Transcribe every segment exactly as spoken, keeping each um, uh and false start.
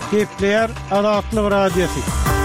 Gepleyer Azatlyk Radiosu.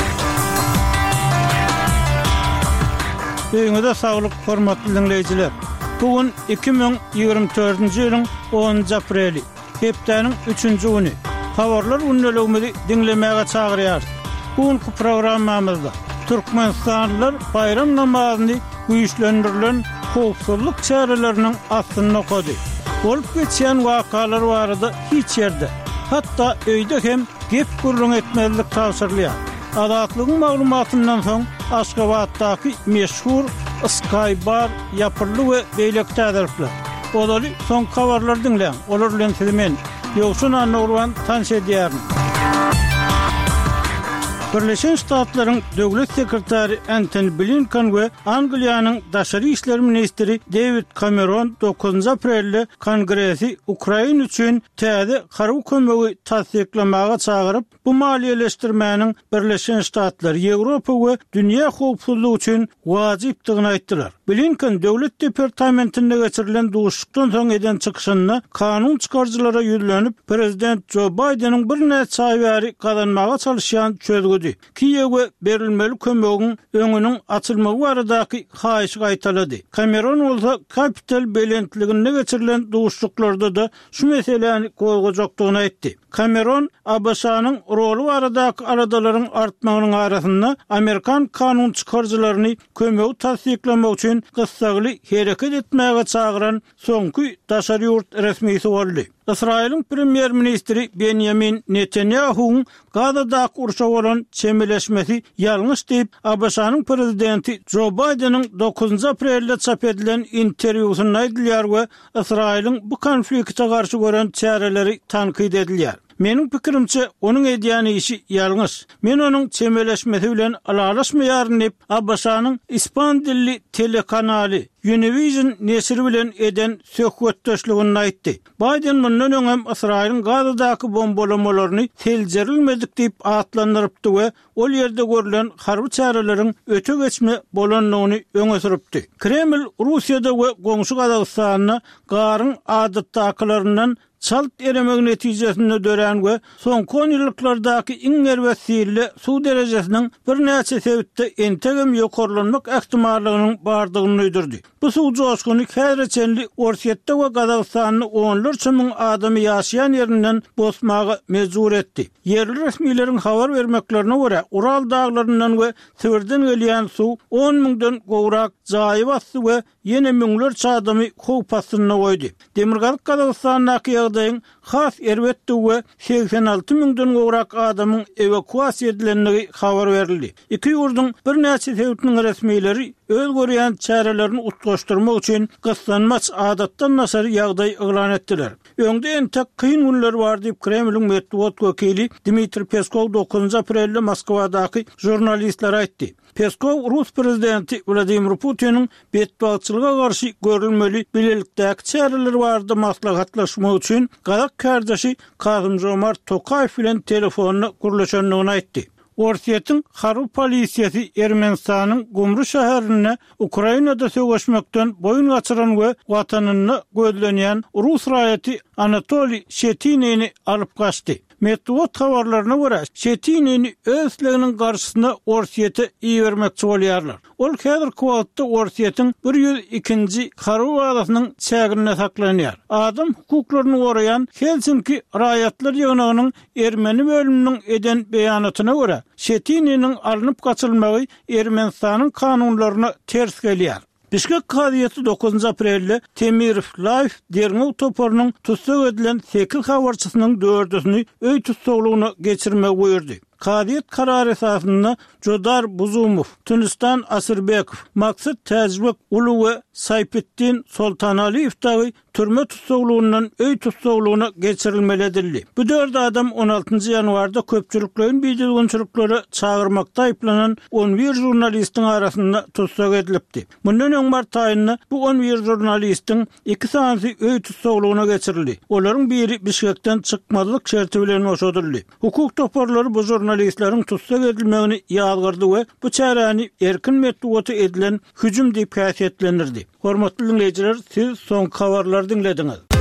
Öňüňizde saglyk, hormatly dinleyijiler. Bugün iki bin ýygrimi dördünji ýylyň onunji apreli, hepdeniň üçünji güni. Habarlar ünlüligimizi dinlemäge çagyrýar. Bugünkü programmamyzda Türkmenistanlylar bayram namazyny güýçlendirilen howpsuzlyk çäreleriniň astyny okady. Bolup geçen wakalar barada hiç ýerde, hatda öýde hem gep gurrun etmezlik tawsyrlýar. Azatlygyň maglumatyndan soň Aşgabatdaky meşhur Sky Bar ýapyrly we beýlek täderler. Olaly soň habarlar dinleň. Olar bilen sizi men Ýogşun Anurwan tanış edýärim. Birleşen Ştatlaryň döwlet sekretary Antony Blinken we Angliýanyň daşary işler ministri David Cameron dokuzunji aprelde Kongresi Ukraina üçin täze garry kömegi tasdiklamaga çagyryp, bu maliýeleşdirmäniň Birleşen Ştatlar, Ýewropa we dünýä howpsuzlygy üçin wajypdygyny aýtdylar. Blinken döwlet departamentinde geçirilen duşukdan soň eden çykyşyna kanun çykarjylara ýüzlenip, prezident Joe Biden'in bir näçe aýbary kazanmaga çalışýan çözgüdi. Kiýewe berilmeli kömegiň öňüniň açylmagy baradaky haýyşy gaýtalady. Cameron bolsa kapital belentliginde geçirilen duşuklarda da şu meseleni goýgajakdygyny aýtdy. Cameron A B S-nyň rolu baradaky aradalaryň artmagynyň arasynda Amerikan kanun çykarjylaryny kömegi tasdiklamak üçin gysgaly hereket etmäge çagyran soňky daşary ýurt resmisi boldy. İsrail'in premier ministri Benjamin Netanyahu'nun Gaza'daki urşa olan çemeleşmesi yanlış deyip A B S-nyň prezidenti Joe Biden'in dokuzunji aprelde çap edilen interwýusyny aýdylýar we İsrail'in bu konflikte garşy gören çäreleri tankyd edilýär. Menin pikirimçe onun edýäni işi ýalňyş. Men onun çemeleşmesi bilen alalaşmaýaryn diýip A B S-nyň ispan dilli telekanaly Univision nesiri bilen eden söhbetdeşligini aýtdy. Biden mundan öňem İsrail'in Gaza'daky bombalamalaryny teljerilmedik diýip atlandyrypdy we ol ýerde görülen harby çäreleriň öte geçme bolanlygyny öňe süripdi. Kreml Russiýada we goňşy Gazagystanyna garyň adatdakylaryndan çalt eremek netijesinde dören we soňky on ýyllardaky iň erwesili suw derejesiniň bir näçe sebäpde entegem ýokarlanmak ähtimallygynyň bardygyny öýdürdi. Bu suw joşkuny häreçenli Orsiýetde we Gazagystanyň onlarça müň adamy ýaşaýan ýerinden bosmagy mejbur etdi. Yerli resmiýetiň habar bermeklerine görä, Ural daglaryndan we Sibirden gelýän suw on müňden gowrak jaýy bastdy we ýene müňlerçe adamy howp astyna goýdy. Demirgaz Gazagystanyň ýagdaýyň has erwetdi we seksen alty müňden gowrak adamyň evakuasiýa edilenligi habar berildi. Iki ýurduň bir näçe sebäpniň resmiýetleri öz görýän çärelerini utgaşdyrmak üçin gyslanmaç adatdan nasar ýagdaý eglan etdiler. Öňde entek kyn günler bar diýip Kremliň medeniýet wekili Dmitri Peskov dokuzunji aprelde Moskwadaky jurnalistlere aýtdy. Peskov Rus prezidenti Vladimir Putin'in bedbagatçylyga garşy görülmeli bilelikdäki çäreler bardy maslahatlaşmak üçin Gazak kardeşi Kazym-Jomart Tokayew bilen telefonyny gurlaşanlygyny aýtdy. Orsiýetiň harby polisiýasy Ermenistanyň Gumry şäherine Ukrainada söwgeşmekden boyun gaçyran we watanyny gözlenýän Rus raýaty Anatoliy Shetinini alyp gaçdy. Medeniýet habarlaryna görä, Shetinini özleginiň garşysyna Orsiýete iýermekçi bolýarlar. Ol häzirki wagtda Orsiýetiň bir ýüz ikinji harby wagtynyň çägine saklanýar. Adam hukuklaryny goraýan Helsinki raýatlar ýygynynyň Ermeni bölüminiň eden beýanatyna görä, Shetininiň alınıp gaçylmagy Ermenistanyň kanunlaryna ters gelýär. Bişkek Gaziýeti dokuzunji aprelde Temirov Life derňew toparynyň tutsak edilen sekil habarçysynyň dördüsini öý tutsaklygyna geçirmek buyurdy. Gaziýet karary esasynda Jodar Buzumov, Tunistan Asyrbekov, Maksat Täzbek Ulu we Saypetdin Soltanaliýewdi türme tutsaklygynyň öý tutsaklygyna geçirilmeli edildi. Bu dört adam on altynji ýanwarda köpçüliklerin biýdilgençiliklere çagyrmakda aýplanan on bir jurnalistiň arasynda tutsak edilipdi. Mundan öň mart aýynda bu on bir jurnalistiň iki sanysy öý tutsaklygyna geçirildi. Olaryň biri Bişkekden çykmazlyk şerti bilen oşadyldy. Hukuk toparlary bu jurnalistleriň tutsak edilmegini ýalgyrdy we bu çäreni erkin medeniýete edilen hüjüm diýip häsiýetlendirdi. Hormatly dinleyijiler, siz soň habarlary dinlediňiz.